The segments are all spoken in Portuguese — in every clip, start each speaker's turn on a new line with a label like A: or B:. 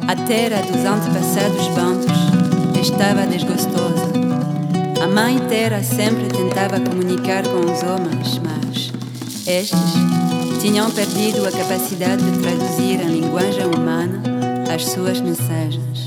A: A terra dos antepassados bantos estava desgostosa. A mãe terra sempre tentava comunicar com os homens, mas estes tinham perdido a capacidade de traduzir em linguagem humana as suas mensagens.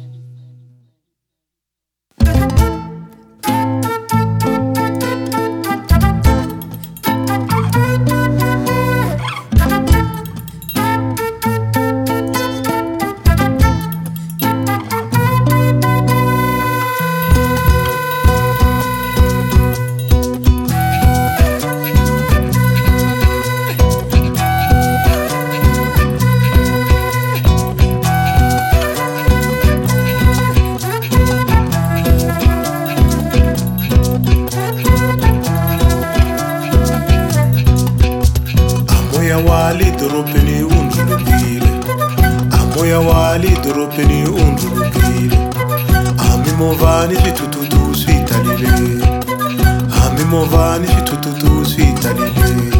B: Wali doropeni undulukile, amoya wali doropeni undulukile. Ami movani switututu switalile, ami movani switututu switalile.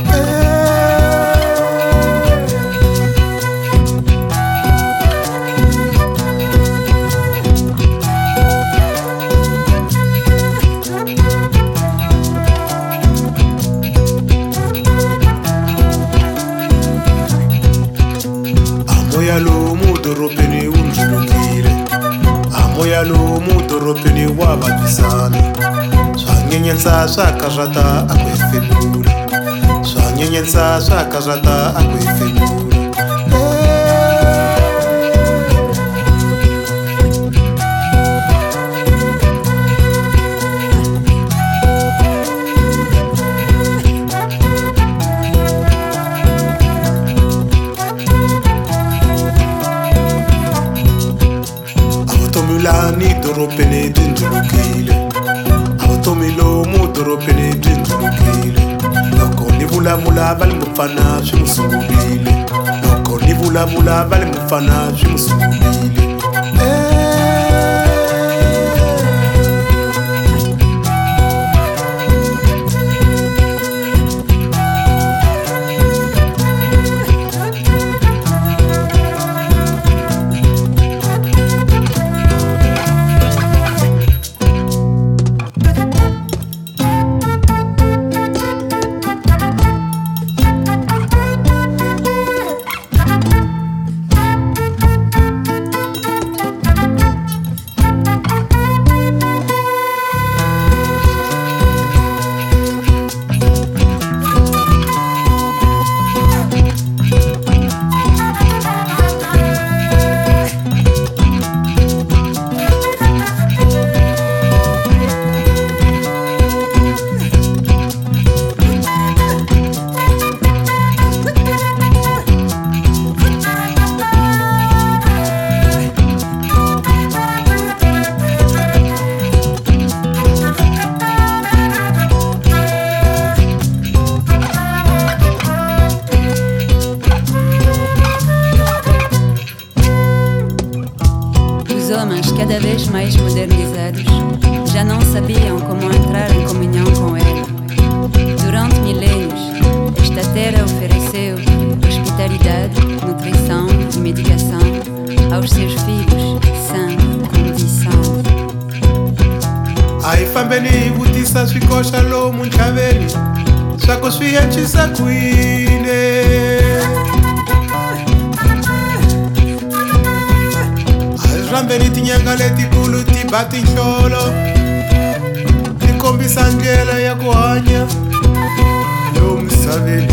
B: Amoya lo mudoropeni undulukile, amoya lo mudoropeni wababisana. Swanyenyensa swakazata akwefemula, swanyenyensa swakazata akwefemula. Automilani doropene dindulukile, automilo mudoropene dindulukile. Loko ni vulavula vale mufana swimusungulile, loko ni vulavula vale mufana swimusungulile.
A: Os homens, cada vez mais modernizados, já não sabiam como entrar em comunhão com ele. Durante milênios, esta terra ofereceu hospitalidade, nutrição e medicação aos seus filhos, sem condição.
B: Ai fambeni vutisa swikosha lo munchaveni, swako swiyanchisa kwine. Rambeni tinyanga letikulu tibati nhlolo, tikombisa ndlela ya ku hanya lomu misaveni.